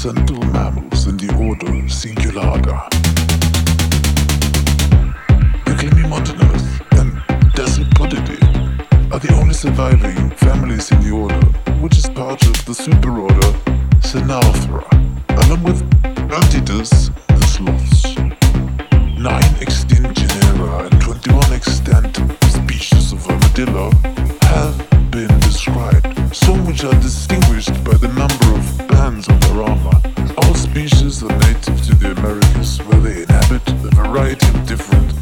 placental mammals in the order Cingulata. The Glimimodones and Desipodidae are the only surviving families in the order, which is part of the superorder Synalthra, along with Antidas and sloths. 9 extinct genera and 21 extant species of armadillo have been described, some which are distinguished by the number of bands on their armor. All species are native to the Americas, where they inhabit a variety of different